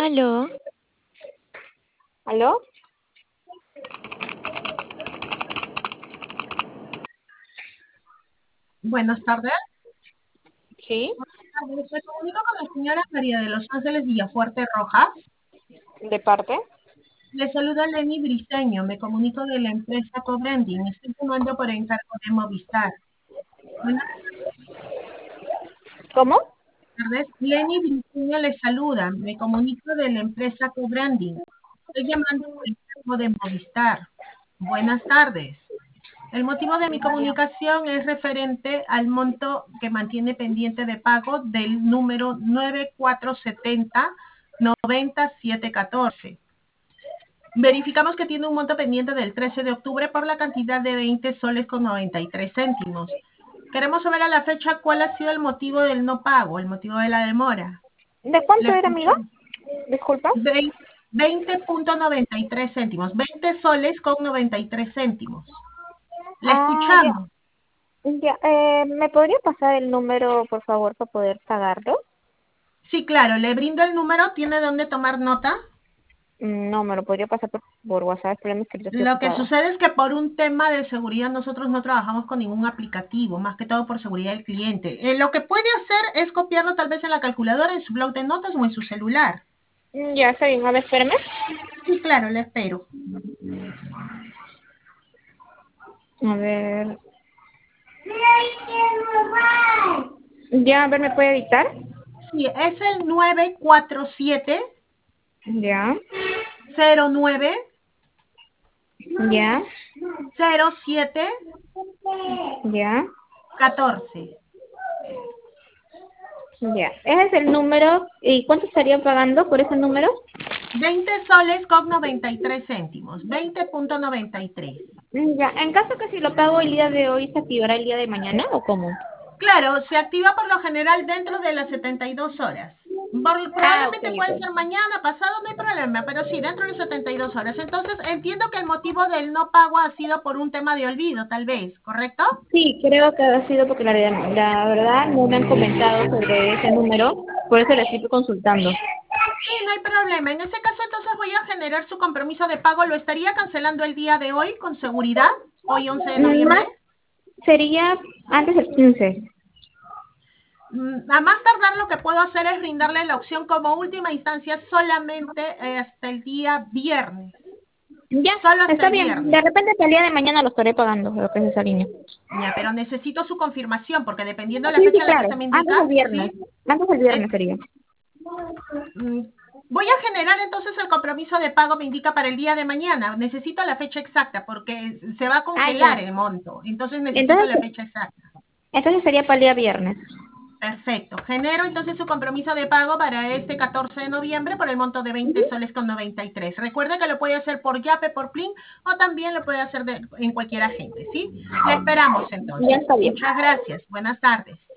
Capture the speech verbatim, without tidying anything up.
Aló, ¿Aló? Buenas tardes. Sí, Me comunico con la señora María de Los Ángeles Villafuerte Rojas. ¿de parte? Le saluda Lenny Briceño. Me comunico de la empresa Cobranding. Estoy llamando por encargo de Movistar. Buenas ¿Cómo? tardes. Lenny Briceño le saluda. Me comunico de la empresa Cobranding. Estoy llamando por encargo de Movistar. Buenas tardes. El motivo de mi comunicación es referente al monto que mantiene pendiente de pago del número nueve cuatro siete cero nueve siete uno cuatro. Verificamos que tiene un monto pendiente del trece de octubre por la cantidad de veinte soles con noventa y tres céntimos. Queremos saber a la fecha cuál ha sido el motivo del no pago, el motivo de la demora. ¿De Le cuánto era, amiga? escuchamos. Disculpa. veinte punto noventa y tres céntimos, veinte soles con noventa y tres céntimos. Le Ah, ya. escuchamos. Ya, eh, ¿me podría pasar el número, por favor, para poder pagarlo? Sí, claro, le brindo el número, ¿tiene dónde tomar nota? Mm, No, me lo podría pasar por, por WhatsApp, el problema es que yo estoy Lo que ocupada. sucede es que por un tema de seguridad nosotros no trabajamos con ningún aplicativo, más que todo por seguridad del cliente. Eh, lo que puede hacer es copiarlo tal vez en la calculadora, en su blog de notas o en su celular. Mm, Ya, está bien, a ver, espérame. Sí, claro, le espero. A ver. Ya, a ver, ¿me puede dictar? Sí, es el nueve cuatro siete Ya, cero nueve ya, cero siete ya, catorce. ya. Ese es el número. ¿Y cuánto estaría pagando por ese número? veinte soles con noventa y tres céntimos, veinte punto noventa y tres. Mm, Ya, en caso que si lo pago el día de hoy, ¿se activará el día de mañana o cómo? Claro, se activa por lo general dentro de las setenta y dos horas. Por- Ah, ok, probablemente puede ok. ser mañana, pasado, no hay problema, pero sí, dentro de las setenta y dos horas. Entonces, entiendo que el motivo del no pago ha sido por un tema de olvido, tal vez, ¿correcto? Sí, creo que ha sido porque la, realidad- la verdad no me han comentado sobre ese número, por eso le estoy consultando. Sí, no hay problema. En ese caso, entonces voy a generar su compromiso de pago. ¿Lo estaría cancelando el día de hoy con seguridad? Hoy, once de Mm, Más noviembre. sería antes del quince. Mm, A más tardar, lo que puedo hacer es brindarle la opción como última instancia solamente eh, hasta el día viernes. Ya, Solo hasta está el bien. viernes. De repente que el día de mañana lo estaré pagando, lo que es esa línea. Ya, pero necesito su confirmación, porque dependiendo de la Sí, fecha sí, en la que claro. usted me Antes indica, del viernes. sí, Antes del eh, viernes sería. mm, voy a generar entonces el compromiso de pago, me indica para el día de mañana. Necesito la fecha exacta, porque se va a Ah, congelar ya. el monto. Entonces necesito la Entonces, fecha exacta. entonces sería para el día viernes. Perfecto. Genero entonces su compromiso de pago para este catorce de noviembre por el monto de veinte soles con noventa y tres. Recuerde que lo puede hacer por Yape, por Plin, o también lo puede hacer de- en cualquier agente, ¿sí? Le esperamos Ya entonces. está bien. Muchas gracias. Buenas tardes.